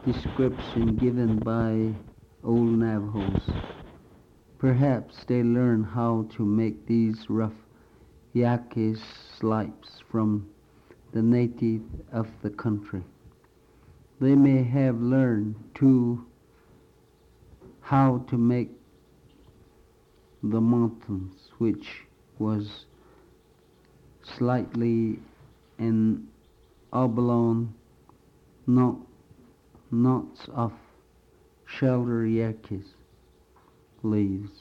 description given by old Navajos. Perhaps they learn how to make these rough yaqui slips from the native of the country. They may have learned too how to make the mountains, which was slightly an oblong knots of shelter yaquis leaves,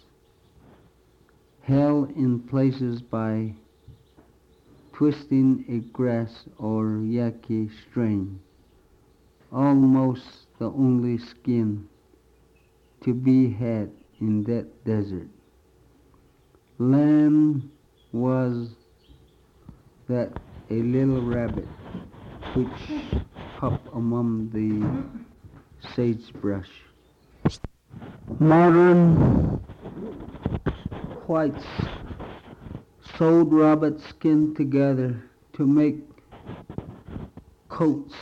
held in places by twisting a grass or yaqui string, almost the only skin to be had in that desert. Lamb was that a little rabbit which hopped among the sagebrush. Modern whites sewed rabbit skin together to make coats,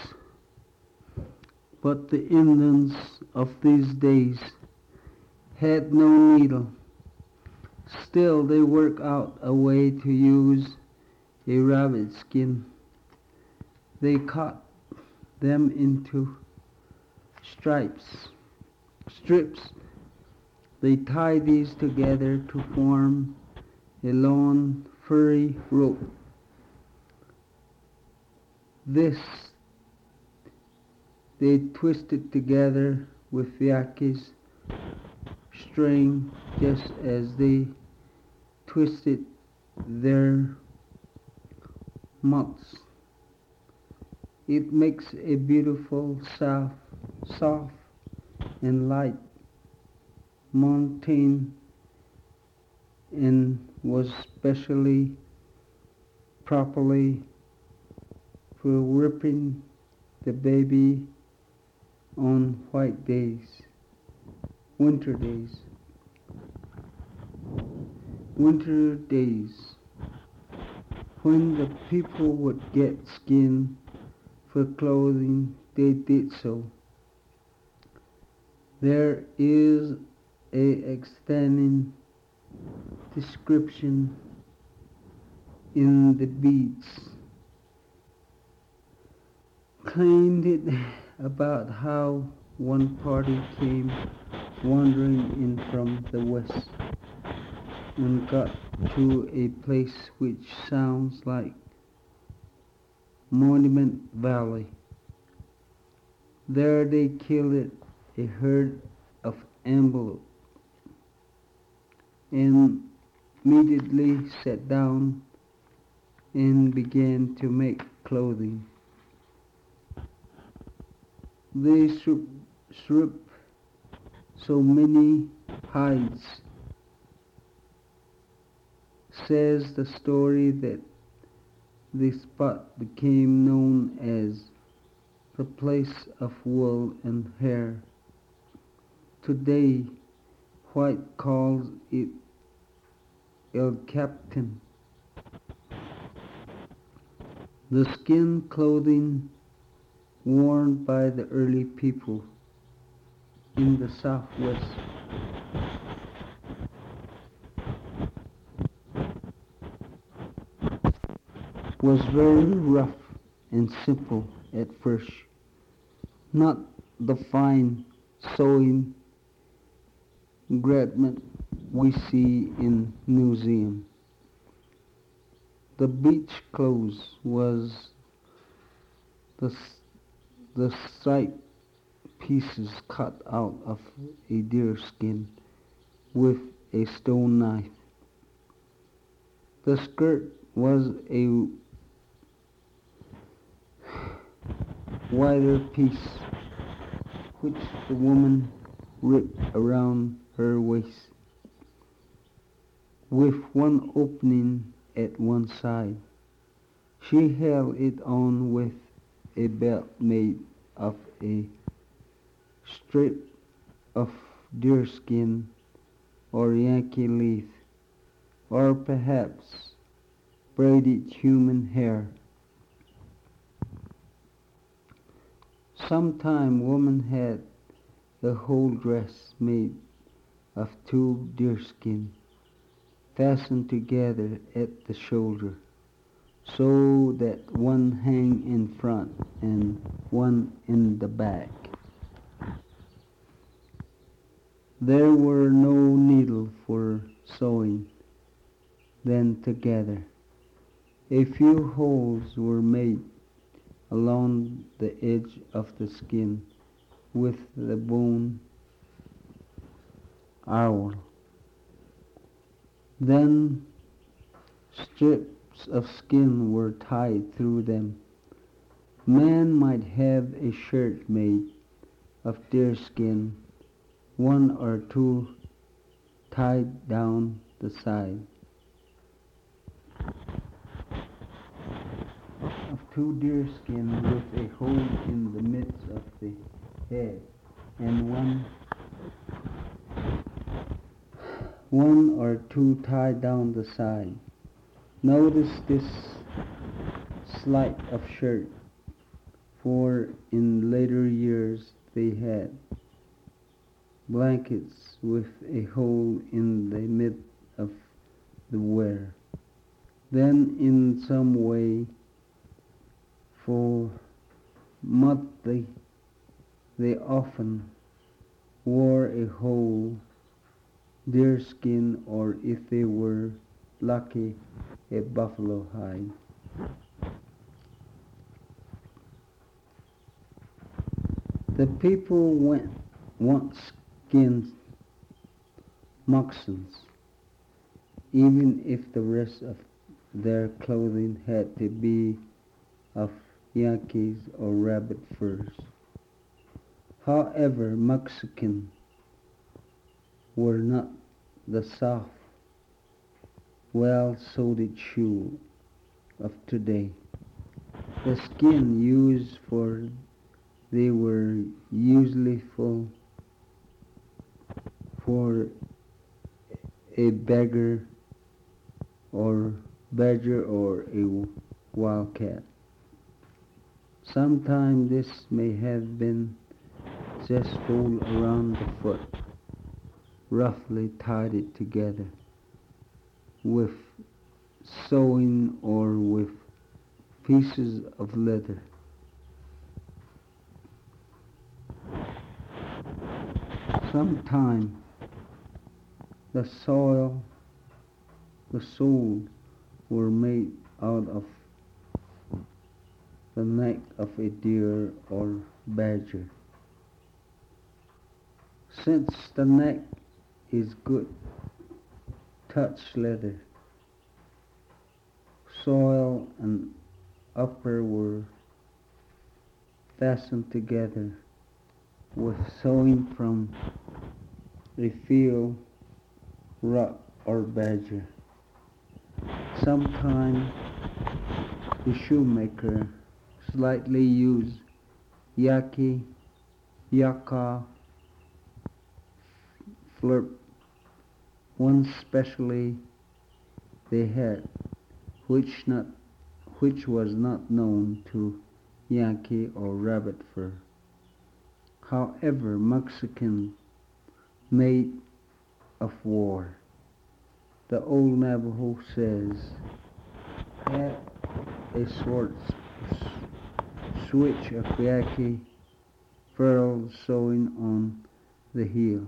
but the Indians of these days had no needle. Still, they work out a way to use a rabbit skin. They cut them into strips. They tie these together to form a long, furry rope. This they twisted together with Yaki's string just as they twisted their mutts. It makes a beautiful, soft and light mountain and was specially properly for whipping the baby on winter days. Winter days, when the people would get skin for clothing, they did so. There is a extending description in the beads claimed it about how one party came wandering in from the west and got to a place which sounds like Monument Valley. There they killed a herd of antelope and immediately sat down and began to make clothing. They stripped so many hides, says the story, that the spot became known as the place of wool and hair. Today, White calls it El Captain. The skin clothing worn by the early people in the Southwest was very rough and simple at first, not the fine sewing garment we see in museums. The beach clothes was the striped pieces cut out of a deer skin with a stone knife. The skirt was a wider piece which the woman wrapped around her waist, with one opening at one side. She held it on with a belt made of a strip of deerskin or Yankee leaf, or perhaps braided human hair. Sometime woman had the whole dress made of 2 deerskin fastened together at the shoulder, so that one hang in front and one in the back. There were no needle for sewing them together. A few holes were made along the edge of the skin with the bone awl. Then strips of skin were tied through them. Man might have a shirt made of deerskin, 1 or 2 tied down the side. Of 2 deerskin with a hole in the midst of the head, and one or two tied down the side. Notice this sleight of shirt, for in later years they had blankets with a hole in the mid of the wear. Then in some way for monthly they often wore a whole deerskin, or if they were lucky, a buffalo hide. The people once skinned moccasins, even if the rest of their clothing had to be of Yankees or rabbit furs. However, moccasins were not the soft, well-sewed shoe of today. The skin used they were usually full for a badger or a wildcat. Sometimes this may have been just folded around the foot, roughly tied it together with sewing or with pieces of leather. Sometimes the soles were made out of the neck of a deer or badger. Since the neck is good touch leather, sole and upper were fastened together with sewing from a field, rock, or badger. Sometimes the shoemaker slightly used yaka, flirp. One specially they had, which was not known to Yankee or rabbit fur. However, Mexican made of war. The old Navajo says, had a short switch of yaqui furled sewing on the heel.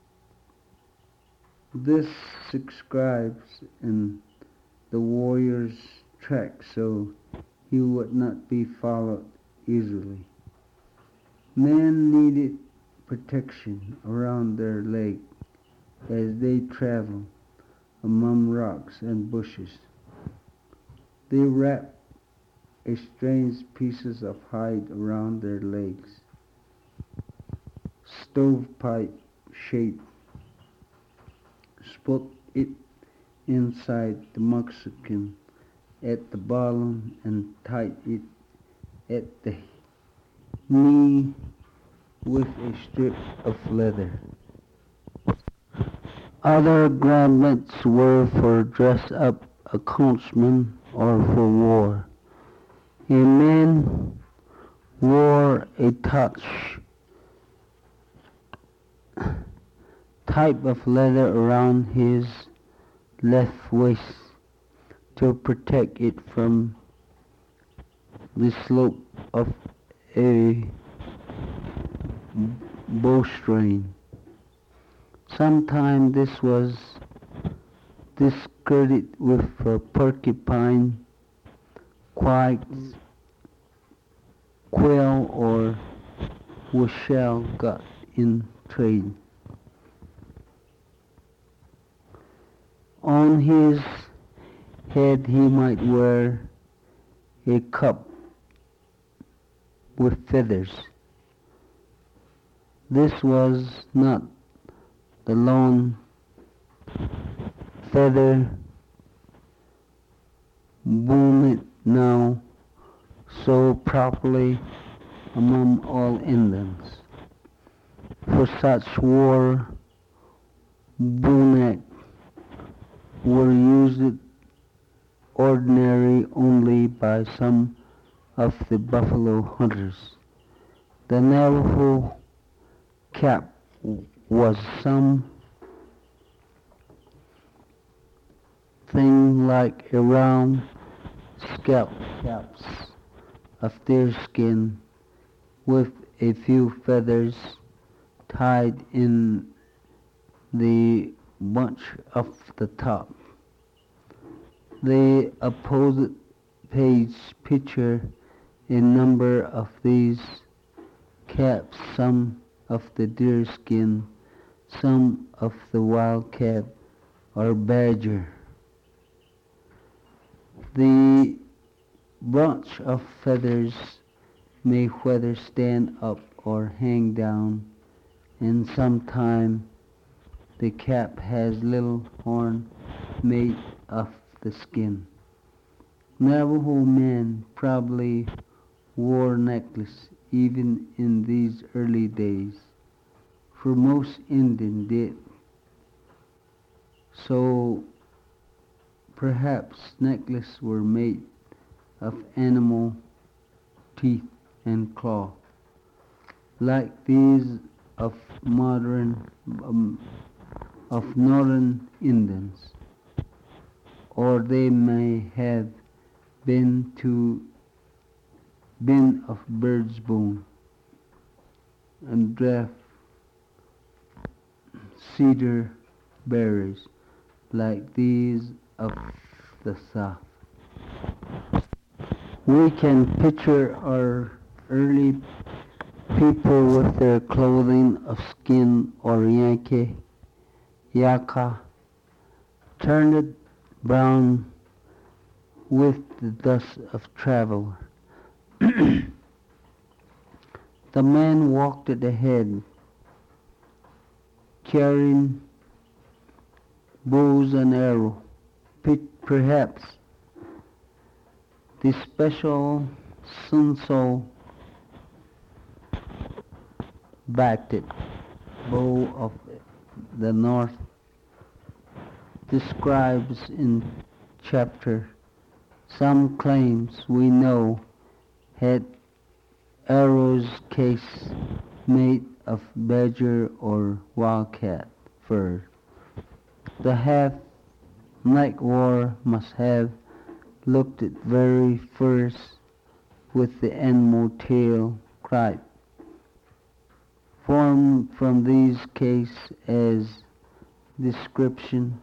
This subscribes in the warrior's track so he would not be followed easily. Men needed protection around their leg as they traveled among rocks and bushes. They wrapped a strange pieces of hide around their legs, stovepipe shape, put it inside the moccasin at the bottom and tied it at the knee with a strip of leather. Other garments were for dress-up accoutrement or for war. A man wore a type of leather around his left waist to protect it from the slope of a bowstring. Sometimes this was discredited with a porcupine, quail, or shell got in trade. On his head he might wear a cap with feathers. This was not the lone feather bonnet now so properly among all Indians, for such war bonnet were used ordinary only by some of the buffalo hunters. The Navajo cap was something like a round scalp caps of deer skin with a few feathers tied in the bunch of the top. The opposite page picture a number of these caps, some of the deer skin, some of the wildcat or badger. The bunch of feathers may whether stand up or hang down, and sometimes the cap has little horn made of the skin. Navajo men probably wore necklaces even in these early days, for most Indians did. So perhaps necklaces were made of animal teeth and claw, like these of northern Indians, or they may have been of bird's bone and draft cedar berries, like these of the South. We can picture our early people with their clothing of skin or yaka, turned brown with the dust of travel. The man walked at the head, carrying bows and arrows. Perhaps the special Sun-So backed bow of the North describes in chapter. Some claims we know had arrows case made of badger or wildcat fur. The half-neck war must have looked at very first with the animal tail cripe, formed from these case as description,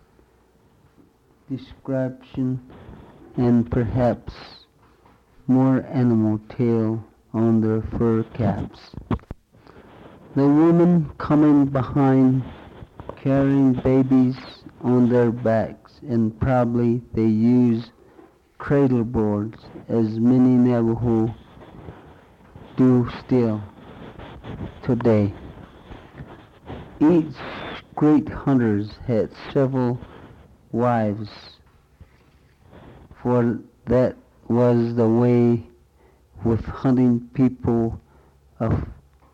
and perhaps more animal tail on their fur caps. The women coming behind carrying babies on their backs, and probably they use cradle boards as many Navajo do still today. Each great hunters had several wives, for that was the way with hunting people of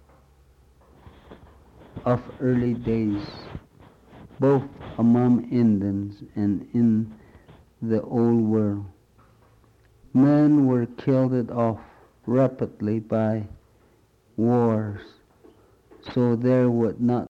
early days, both among Indians and in the old world. Men were killed off rapidly by wars, so there would not